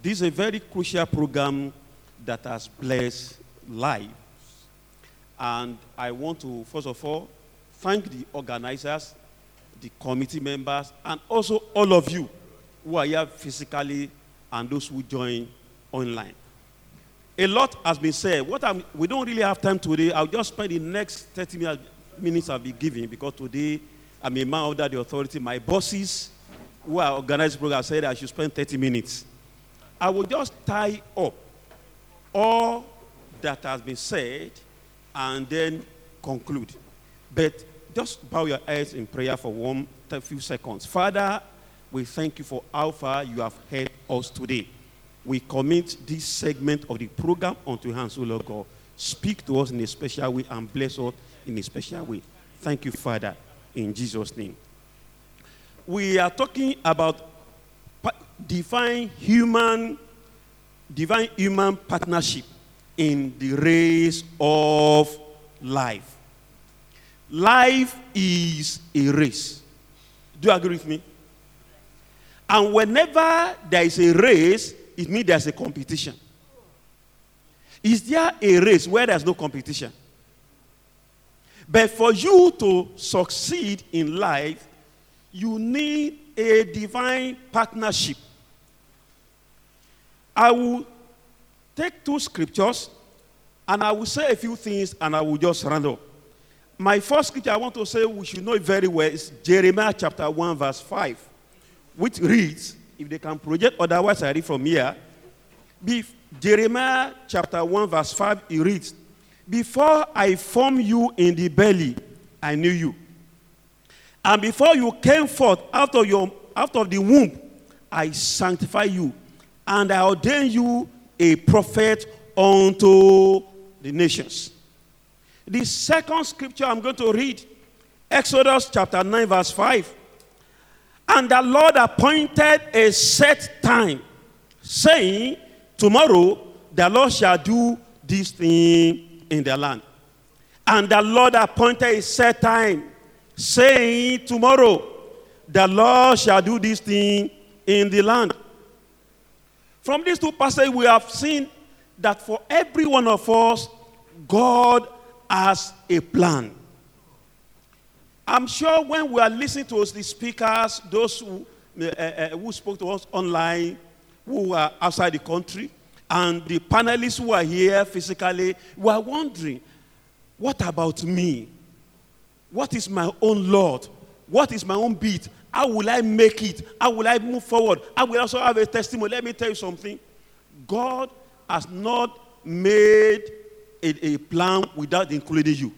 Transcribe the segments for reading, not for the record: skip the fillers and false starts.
This is a very crucial program that has blessed lives. And I want to, first of all, thank the organizers, the committee members, and also all of you who are here physically and those who join online. A lot has been said. We don't really have time today. I'll just spend the next 30 minutes I'll be giving, because today I'm a man under the authority. My bosses who are organizing the program said I should spend 30 minutes. I will just tie up all that has been said and then conclude. But just bow your heads in prayer for a few seconds. Father, we thank you for how far you have helped us today. We commit this segment of the program unto your hands, O Lord God. Speak to us in a special way and bless us in a special way. Thank you, Father, in Jesus' name. We are talking about divine human partnership in the race of life. Life is a race. Do you agree with me? And whenever there is a race, it means there's a competition. Is there a race where there's no competition? But for you to succeed in life, you need a divine partnership. I will take two scriptures and I will say a few things and I will just round up. My first scripture I want to say, we should know it very well, is Jeremiah chapter 1 verse 5, which reads, if they can project, otherwise I read from here. Jeremiah chapter 1 verse 5, it reads, before I formed you in the belly, I knew you. And before you came forth out of the womb, I sanctified you. And I ordained you a prophet unto the nations. The second scripture I'm going to read, Exodus chapter 9 verse 5. And the Lord appointed a set time, saying, tomorrow the Lord shall do this thing in the land. And the Lord appointed a set time, saying, tomorrow the Lord shall do this thing in the land. From these two passages, we have seen that for every one of us, God has a plan. I'm sure when we are listening to the speakers, those who spoke to us online, who are outside the country, and the panelists who are here physically, we are wondering, what about me? What is my own Lord? What is my own beat? How will I make it? How will I move forward? I will also have a testimony. Let me tell you something. God has not made a plan without including you.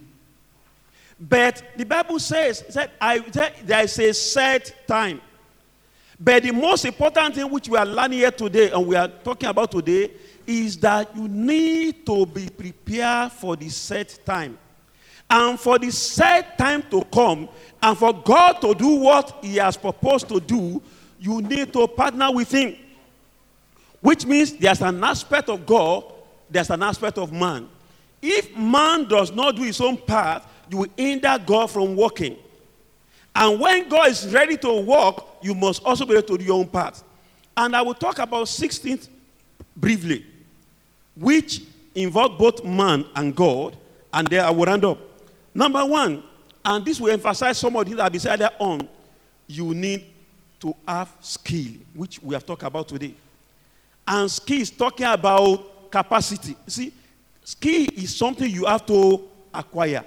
But the Bible says that there is a set time. But the most important thing which we are learning here today and we are talking about today is that you need to be prepared for the set time. And for the set time to come, and for God to do what he has proposed to do, you need to partner with him. Which means there's an aspect of God, there's an aspect of man. If man does not do his own part, you will hinder God from working. And when God is ready to work, you must also be able to do your own part. And I will talk about 16th briefly, which involve both man and God, and there I will round up. Number one, and this will emphasize some of the things that I decided on, you need to have skill, which we have talked about today. And skill is talking about capacity. See, skill is something you have to acquire.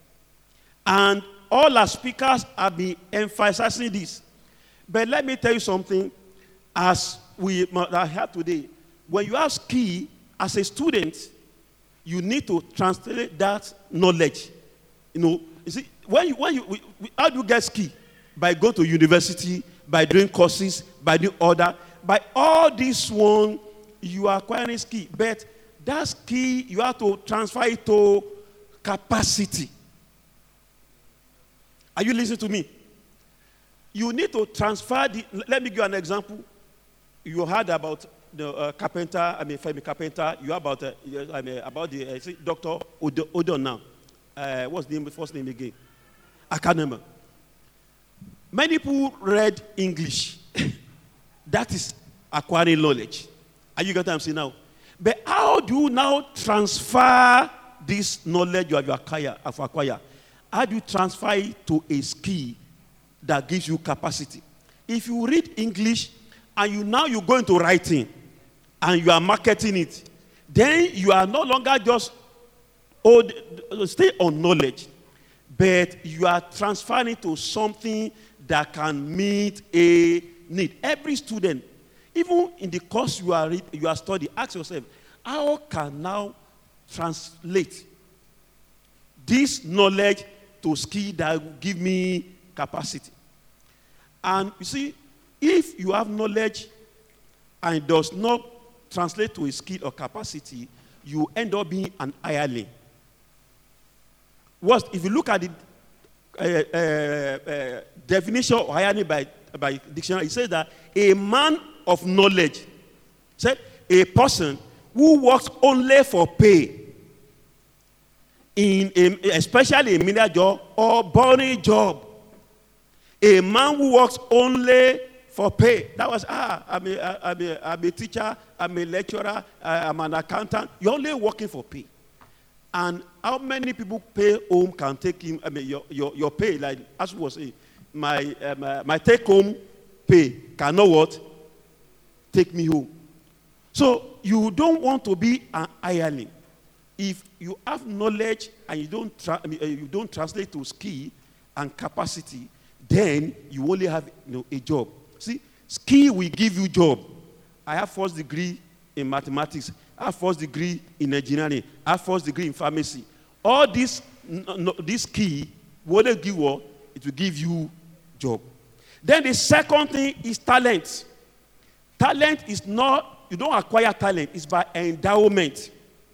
And all our speakers have been emphasizing this. But let me tell you something, as we have today. When you have skill as a student, you need to translate that knowledge. You see, how do you get skill? By going to university, by doing courses, by doing order. By all this one, you are acquiring skill. But that skill, you have to transfer it to capacity. Are you listening to me? You need to transfer let me give you an example. You heard about the carpenter, Femi Carpenter. You heard about the Dr. Odon now. What's the first name again? I can't remember. Many people read English. That is acquiring knowledge. Are you getting what I'm saying now? But how do you now transfer this knowledge you have acquired? How do you transfer it to a skill that gives you capacity? If you read English and you go into writing and you are marketing it, then you are no longer just stay on knowledge, but you are transferring it to something that can meet a need. Every student, even in the course you are studying, ask yourself, how can now translate this knowledge to skill that will give me capacity? And you see, if you have knowledge and it does not translate to a skill or capacity, you end up being an hireling. If you look at the definition of hireling by dictionary, it says that a man of knowledge, said a person who works only for pay, especially a menial job or boring job. A man who works only for pay. That was, I'm a teacher, I'm a lecturer, I'm an accountant. You're only working for pay. And how many people pay home can take him, your pay, like as we was saying, my take home pay cannot what? Take me home. So you don't want to be an hireling. If you have knowledge and you don't translate to skill and capacity, then you only have a job. See, skill will give you job. I have first degree in mathematics. I have first degree in engineering. I have first degree in pharmacy. All this skill will give what? It will give you job. Then the second thing is talent. Talent is not, you don't acquire talent, it's by endowment.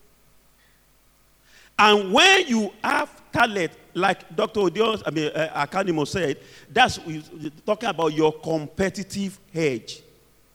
And when you have talent, like Dr. Odion Akanimo said, that's talking about your competitive edge.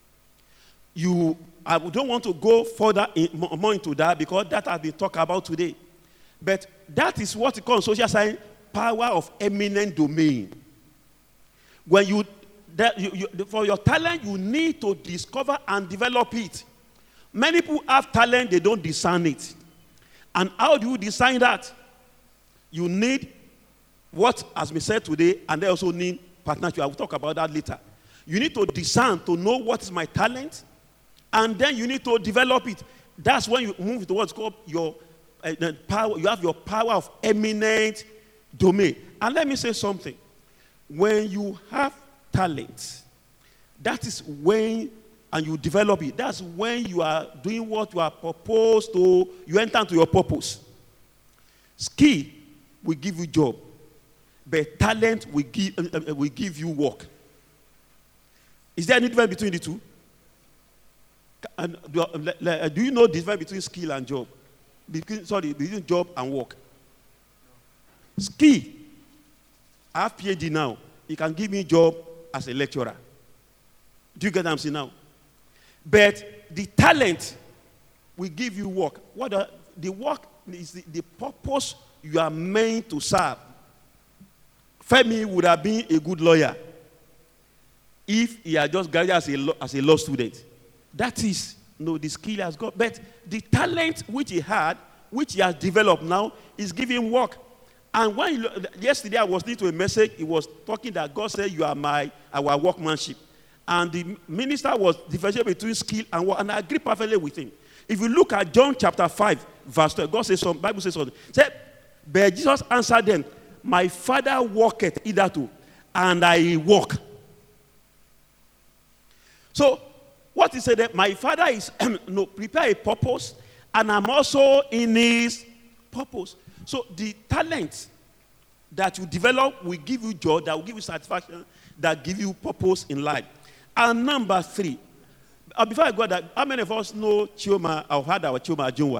I don't want to go further more into that because that has been talked about today. But that is what we call in social science power of eminent domain. When for your talent, you need to discover and develop it. Many people have talent, they don't discern it. And how do you discern that? You need what has been said today, and they also need partnership. I will talk about that later. You need to discern to know what is my talent, and then you need to develop it. That's when you move to what's called your power. You have your power of eminent domain. And let me say something. When you have talent, that is when, and you develop it, that's when you are doing what you are proposed to, you enter into your purpose. Skill will give you job, but talent will give you work. Is there any difference between the two? Do you know the difference between skill and job? Between job and work. Skill, I have PhD now. You can give me a job as a lecturer. Do you get what I'm saying now? But the talent will give you work. The work is the purpose you are meant to serve. Femi would have been a good lawyer if he had just graduated as a law student. That is, the skill he has got. But the talent which he had, which he has developed now, is giving work. And yesterday I was listening to a message, he was talking that God said, you are our workmanship. And the minister was differentiating between skill and work, and I agree perfectly with him. If you look at John chapter 5, verse 12, God says something, Bible says something. But Jesus answered them, my Father worketh hitherto, and I walk. So, what he said that my Father is prepare a purpose, and I'm also in his purpose. So the talent that you develop will give you joy, that will give you satisfaction, that give you purpose in life. And number 3, before I go that, how many of us know Chioma, or heard our Chioma Ajunwa?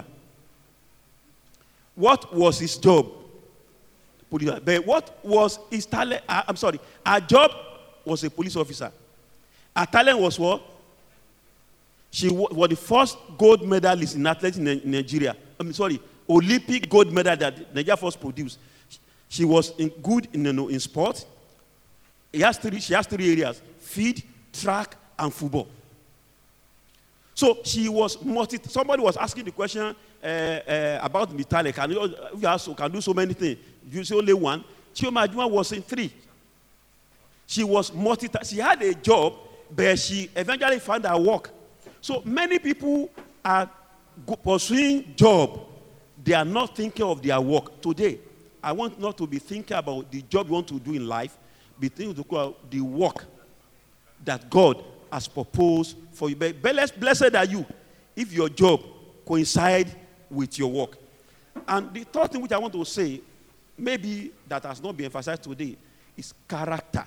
What was his job? But what was his talent? Her job was a police officer. Her talent was what? She was the first gold medalist in athletics in Nigeria. Olympic gold medal that Nigeria first produced. She was good in sport. She has three areas: field, track, and football. So she was somebody was asking the question about Mitale. Can do so many things. You say only one. Chioma Ajuma was in 3. She was she had a job, but she eventually found her work. So many people are pursuing job. They are not thinking of their work. Today, I want not to be thinking about the job you want to do in life, be thinking about the work that God has proposed for you. But blessed are you if your job coincides with your work. And the third thing which I want to say, maybe that has not been emphasized today, is character.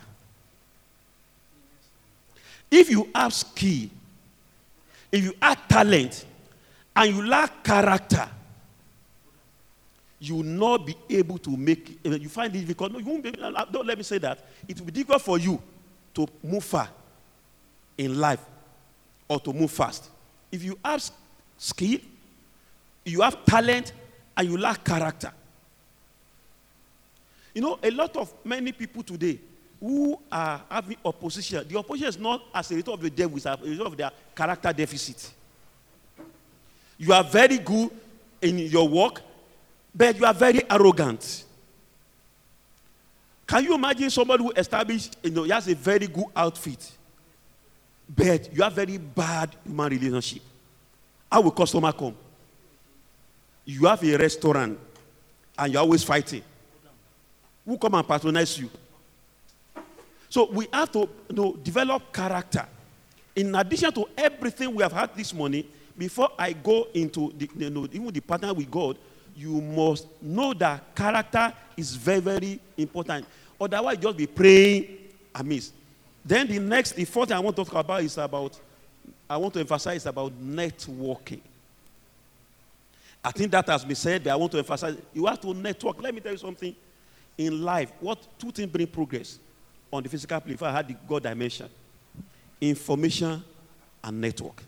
If you have skill, if you have talent, and you lack character, you will not be able to make it. You find it difficult. No, you won't be, don't let me say that. It will be difficult for you to move far in life or to move fast. If you have skill, you have talent, and you lack character. You know, many people today who are having opposition, the opposition is not as a result of the devil, it's as a result of their character deficit. You are very good in your work, but you are very arrogant. Can you imagine somebody who established, he has a very good outfit, but you have very bad human relationship? How will customer come? You have a restaurant, and you're always fighting. Who come and patronize you? So we have to develop character. In addition to everything we have had this morning, before I go into even the partner with God, you must know that character is very, very important. Otherwise, just be praying amiss. Then the fourth thing I want to talk about I want to emphasize about networking. I think that has been said, but I want to emphasize, you have to network. Let me tell you something. In life, two things bring progress on the physical plane? If I had the God dimension, information and network.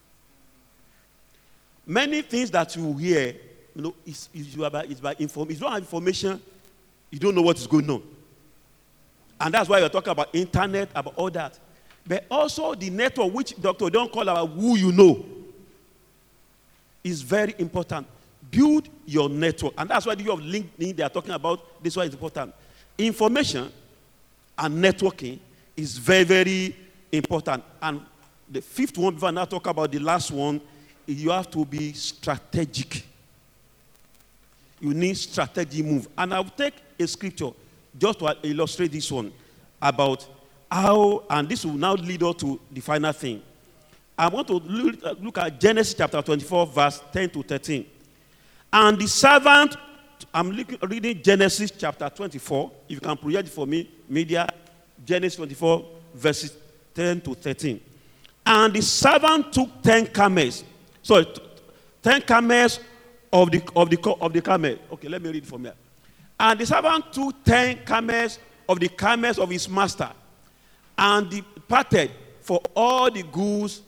Many things that you hear, it's by information. If you don't have information, you don't know what is going on. And that's why you're talking about internet, about all that. But also the network, which doctor don't call about who you know, is very important. Build your network. And that's why the view of LinkedIn, they are talking about this one is important. Information and networking is very, very important. And the fifth one, before I now talk about the last one, you have to be strategic. You need strategy move. And I'll take a scripture just to illustrate this one about how, and this will now lead us to the final thing. I want to look at Genesis chapter 24, verse 10 to 13. And the servant, I'm reading Genesis chapter 24. If you can project it for me, media, Genesis 24, verses 10 to 13. And the servant took 10 camels. Sorry, 10 camels of the camel. Okay, let me read it from here. And the servant took 10 camels of the camels of his master, and departed for all the goods,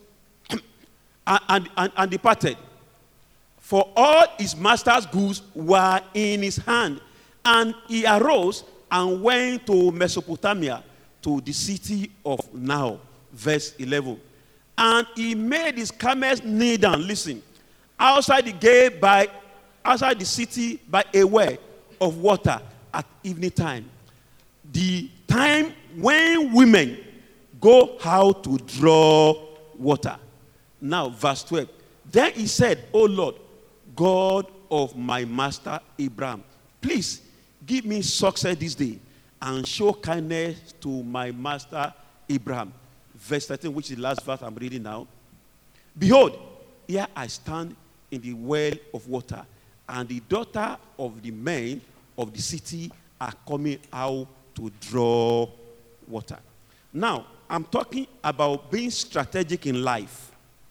and departed. For all his master's goods were in his hand. And he arose and went to Mesopotamia, to the city of Now. Verse 11. And he made his camels kneel down, listen, outside the city by a well of water at evening time. The time when women go out to draw water. Now, verse 12. Then he said, O Lord, God of my master Abraham, please give me success this day and show kindness to my master Abraham. Verse 13, which is the last verse I'm reading now. Behold, here I stand in the well of water, and the daughter of the men of the city are coming out to draw water. Now, I'm talking about being strategic in life.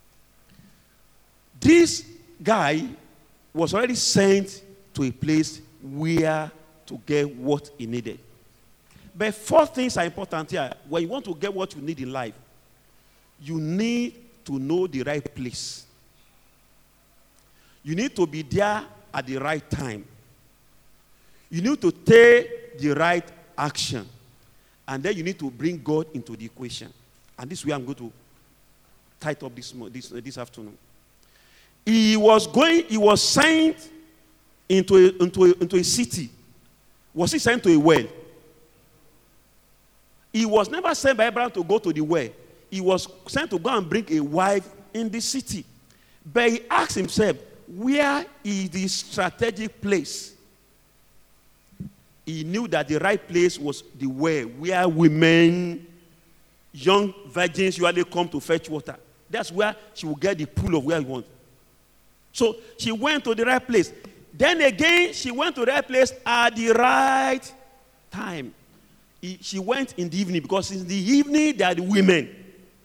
This guy was already sent to a place where to get what he needed. But 4 things are important here. When you want to get what you need in life, you need to know the right place. You need to be there at the right time. You need to take the right action. And then you need to bring God into the equation. And this way I'm going to tied up this afternoon. He was sent into a city. Was he sent to a well? He was never sent by Abraham to go to the well. He was sent to go and bring a wife in the city. But he asked himself, where is the strategic place? He knew that the right place was the well, where women, young virgins usually come to fetch water. That's where she will get the pool of where he wants. So she went to the right place. Then again, she went to the right place at the right time. She went in the evening, because in the evening there are the women.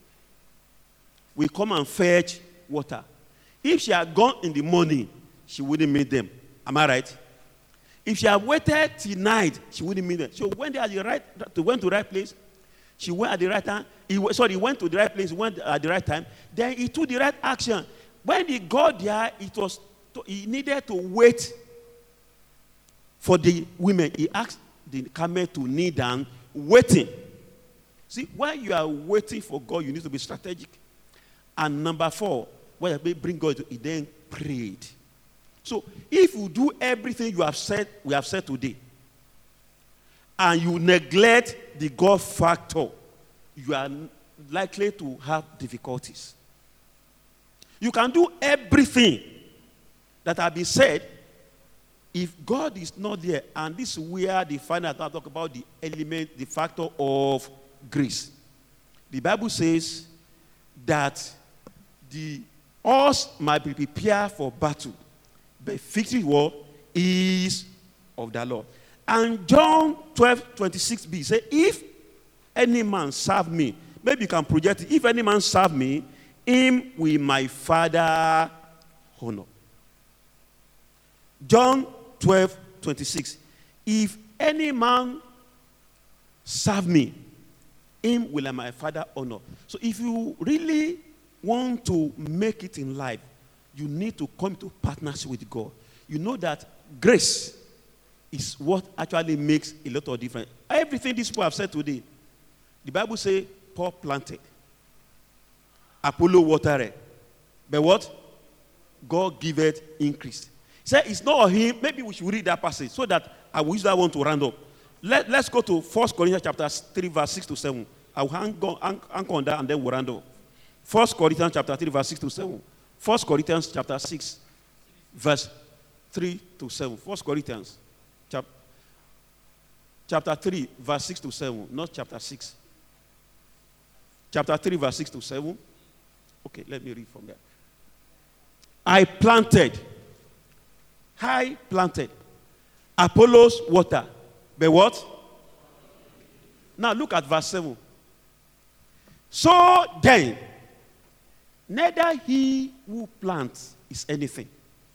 We come and fetch water. If she had gone in the morning, she wouldn't meet them. Am I right? If she had waited till night, she wouldn't meet them. So when they went to the right place, she went at the right time. He went to the right place, went at the right time. Then he took the right action. When he got there, he needed to wait for the women. He asked the camel to kneel down, waiting. See, when you are waiting for God, you need to be strategic. And number 4, when you bring God, he then prayed. So if you do everything we have said today, and you neglect the God factor, you are likely to have difficulties. You can do everything that have been said. If God is not there, and this is where the final talk about the element, the factor of grace. The Bible says that the horse might be prepared for battle, but victory is of the Lord. And John 12:26b says, if any man serve me, maybe you can project it. If any man serve me, him will my Father honor. John 12:26. If any man serve me, him will my Father honor. So if you really want to make it in life, you need to come to partnership with God. You know that grace is what actually makes a lot of difference. Everything these people have said today, the Bible says Paul planted, Apollo watered, but what? God giveth increase. He said it's not him. Maybe we should read that passage so that I will use that one to round up. Let's go to 1 Corinthians chapter 3, verse 6 to 7. I will hang on that and then we'll round up. 1 Corinthians chapter 3, verse 6 to 7. 1 Corinthians chapter 6, verse 3 to 7. 1 Corinthians chapter 3, verse 6 to 7, not chapter 6. Chapter 3, verse 6 to 7. Okay, let me read from there. I planted, Apollos water, but what? Now look at verse 7. So then, neither he who plants is anything,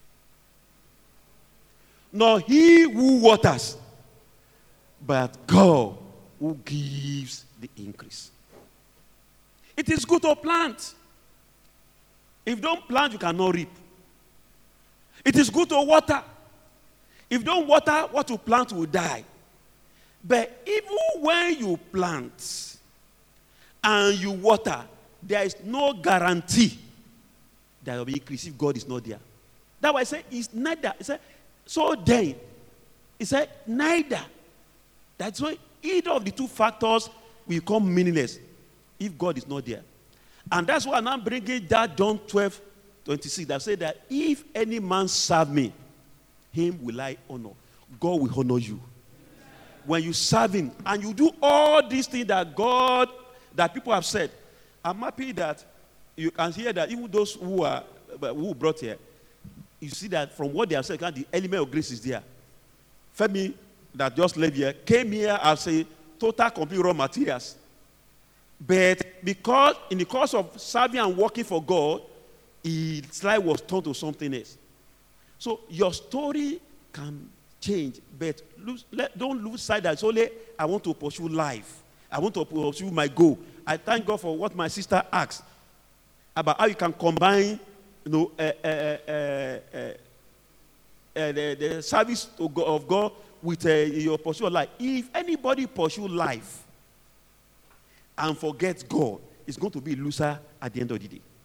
nor he who waters, but God who gives the increase. It is good to plant. If you don't plant, you cannot reap. It is good to water. If you don't water, what you plant will die. But even when you plant and you water, there is no guarantee that there will be increase if God is not there. That's why I say it's neither. He said, so then, he said, neither. That's why either of the two factors will become meaningless if God is not there. And that's why I'm now bringing that John 12:26 that said that if any man serve me, him will I honor. God will honor you. When you serve him and you do all these things that people have said, I'm happy that you can hear that even those who brought here, you see that from what they have said, the element of grace is there. Femi, that just left here, came here as a total complete raw materials. But because in the course of serving and working for God, his life was turned to something else. So your story can change, but don't lose sight that it's only I want to pursue life. I want to pursue my goal. I thank God for what my sister asked about how you can combine, the service of God with your pursuit of life. If anybody pursue life and forgets God, it's going to be a loser at the end of the day.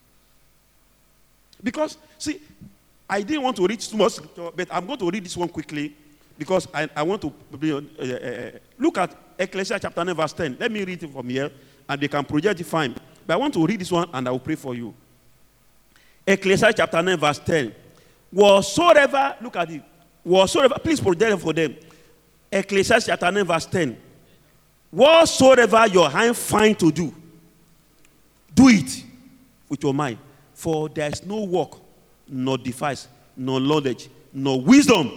Because, see, I didn't want to read too much scripture, but I'm going to read this one quickly because I want to look at Ecclesiastes chapter 9, verse 10. Let me read it from here, and they can project it fine. But I want to read this one, and I will pray for you. Ecclesiastes chapter 9, verse 10. Whatsoever, look at it. Whatsoever, please project it for them. Ecclesiastes chapter 9, verse 10. Whatsoever your hand find to do, do it with your mind. For there is no work, nor device, nor knowledge, nor wisdom.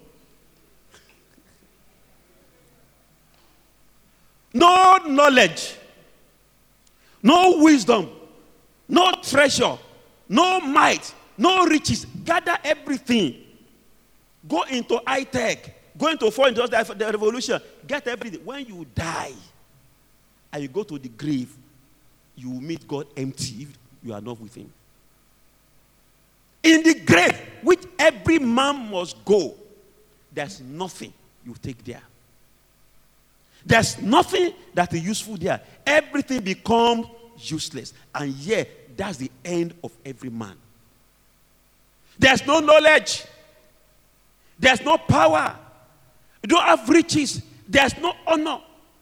No knowledge, no wisdom, no treasure, no might, no riches. Gather everything. Go into high tech. Go into foreign the revolution. Get everything. When you die and you go to the grave, you will meet God empty if you are not with him. In the grave, which every man must go, there's nothing you take there. There's nothing that is useful there. Everything becomes useless. And yet, that's the end of every man. There's no knowledge. There's no power. You don't have riches. There's no honor.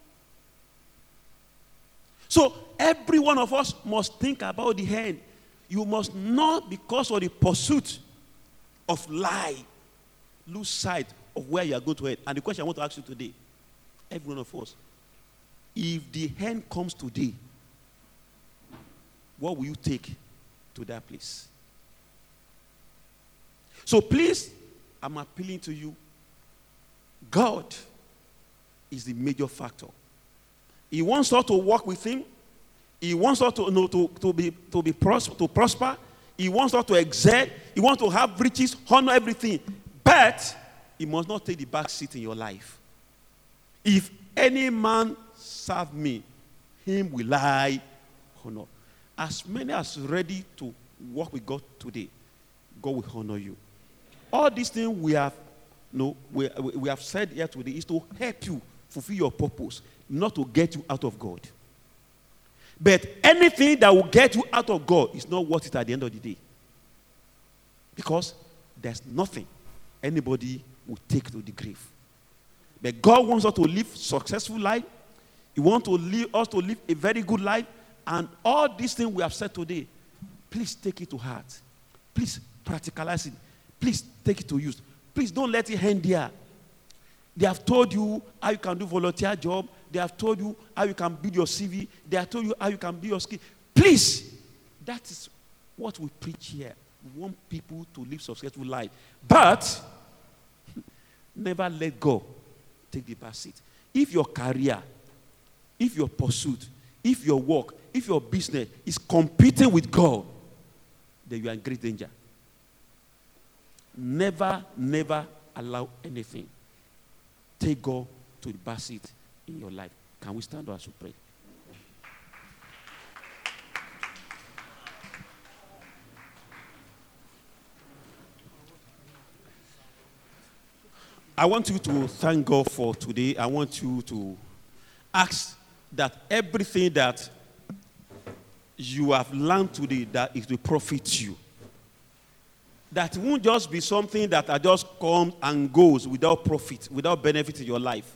So, every one of us must think about the end. You must not, because of the pursuit of life, lose sight of where you are going to head. And the question I want to ask you today, every one of us, if the end comes today, what will you take to that place? So please, I'm appealing to you. God is the major factor. He wants us to walk with him. He wants us to prosper. He wants us to excel. He wants to have riches, honor everything. But he must not take the back seat in your life. If any man serve me, him will I honor. As many as ready to walk with God today, God will honor you. All these things we have said here today is to help you fulfill your purpose, not to get you out of God. But anything that will get you out of God is not worth it at the end of the day. Because there's nothing anybody will take to the grave. But God wants us to live a successful life. He wants us to live a very good life. And all these things we have said today, please take it to heart. Please practicalize it. Please take it to use. Please don't let it hang there. They have told you how you can do volunteer job. They have told you how you can build your CV. They have told you how you can build your skill. Please, that is what we preach here. We want people to live successful life. But never let go. Take the back seat. If your career, if your pursuit, if your work, if your business is competing with God, then you are in great danger. Never, never allow anything take God to the back seat in your life. Can we stand up as we pray? I want you to thank God for today. I want you to ask that everything that you have learned today, that it will profit you. That won't just be something that just comes and goes without profit, without benefit in your life.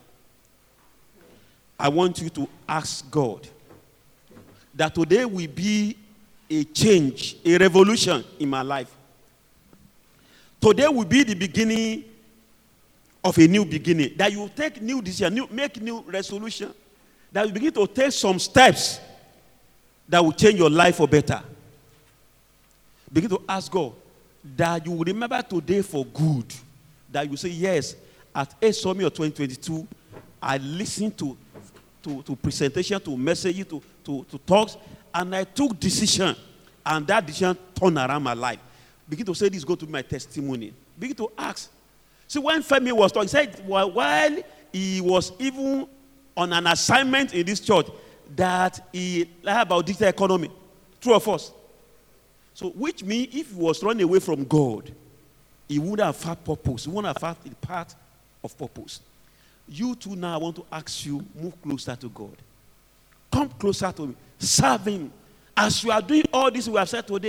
I want you to ask God that today will be a change, a revolution in my life. Today will be the beginning of a new beginning. That you take new decision, make new resolution. That you begin to take some steps that will change your life for better. Begin to ask God that you will remember today for good. That you say, yes, at 8 Summit of 2022, I listened to presentation, to messages, to talks, and I took decision, and that decision turned around my life. Begin to say, this is going to be my testimony. Begin to ask. See, when Femi was talking, he said, while he was even on an assignment in this church, that he learned about digital economy. True or false? So, which means if he was running away from God, he wouldn't have had purpose. He wouldn't have had the part of purpose. You too now, I want to ask you, move closer to God. Come closer to him. Serve him. As you are doing all this we have said today,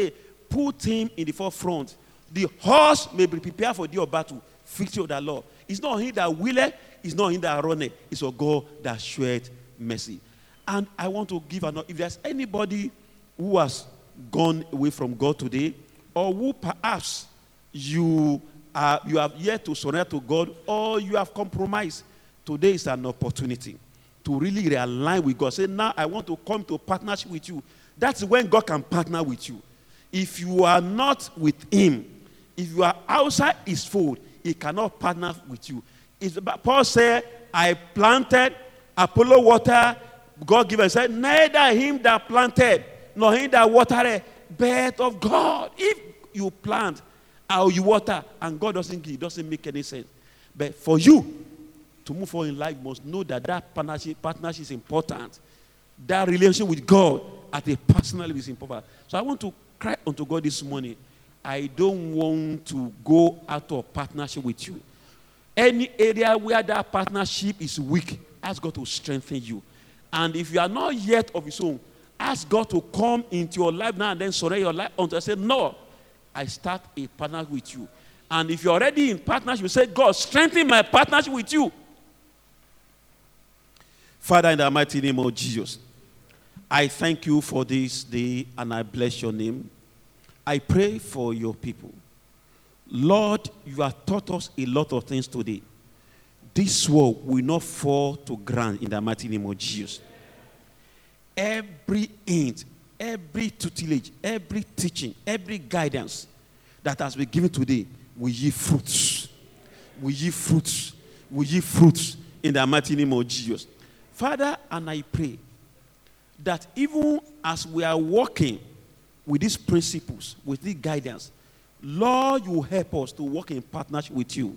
put him in the forefront. The horse may be prepared for the day of battle. Victory of the Lord. It's not him that willeth, it's not him that runneth. It's a God that showeth mercy. And I want to give if there's anybody who has gone away from God today, or who perhaps you have yet to surrender to God, or you have compromised, today is an opportunity to really realign with God. Say, now I want to come to partnership with you. That's when God can partner with you. If you are not with him, if you are outside his fold, he cannot partner with you. Paul said, I planted, Apollo watered, God gave and said, neither him that planted, nor him that watered, but of God. If you plant or you water and God doesn't give, it doesn't make any sense. But for you to move forward in life, you must know that partnership is important. That relationship with God at a personal level is important. So I want to cry unto God this morning. I don't want to go out of partnership with you. Any area where that partnership is weak, ask God to strengthen you. And if you are not yet of his own, ask God to come into your life now and then surrender your life unto. I say, no, I start a partnership with you. And if you're already in partnership, you say, God, strengthen my partnership with you. Father, in the mighty name of Jesus, I thank you for this day and I bless your name. I pray for your people. Lord, you have taught us a lot of things today. This word will not fall to ground in the mighty name of Jesus. Every hint, every tutelage, every teaching, every guidance that has been given today will yield fruits. Will yield fruits. Will yield fruits in the mighty name of Jesus. Father, and I pray that even as we are walking with these principles, with this guidance, Lord, you will help us to walk in partnership with you.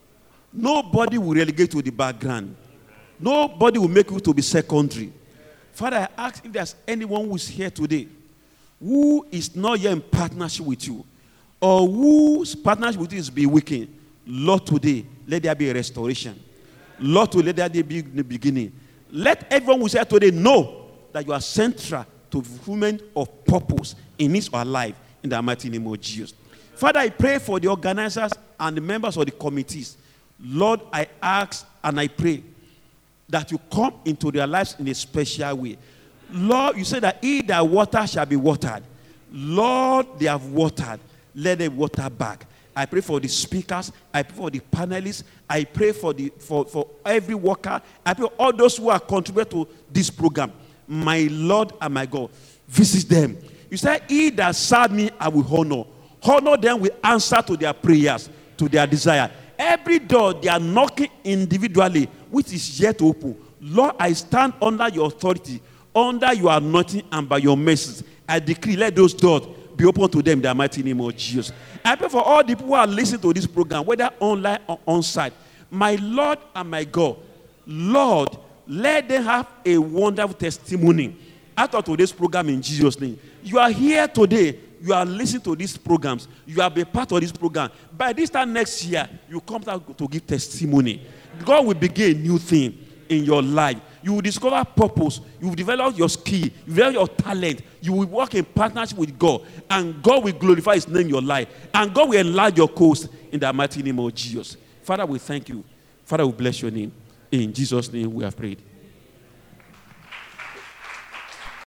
Nobody will relegate to the background. Nobody will make you to be secondary. Father, I ask if there's anyone who is here today who is not yet in partnership with you, or whose partnership with you is being weakened. Lord, today, let there be a restoration. Lord, today, let there be the beginning. Let everyone who is here today know that you are central to fulfillment of purpose in his or her life, in the mighty name of Jesus. Father, I pray for the organizers and the members of the committees. Lord, I ask and I pray that you come into their lives in a special way. Lord, you say that he that water shall be watered. Lord, they have watered. Let them water back. I pray for the speakers. I pray for the panelists. I pray for every worker. I pray for all those who are contributing to this program. My Lord and my God, visit them. You say, he that serve me, I will honor. Honor them with answer to their prayers, to their desire. Every door they are knocking individually, which is yet to open. Lord, I stand under your authority, under your anointing, and by your mercy. I decree, let those doors be open to them in the mighty name of Jesus. I pray for all the people who are listening to this program, whether online or on-site. My Lord and my God, Lord, let them have a wonderful testimony out of today's program in Jesus' name. You are here today. You are listening to these programs. You have been part of this program. By this time next year, you come out to give testimony. God will begin a new thing in your life. You will discover purpose. You will develop your skill. You will develop your talent. You will work in partnership with God. And God will glorify his name in your life. And God will enlarge your coast in the mighty name of Jesus. Father, we thank you. Father, we bless your name. In Jesus' name we have prayed.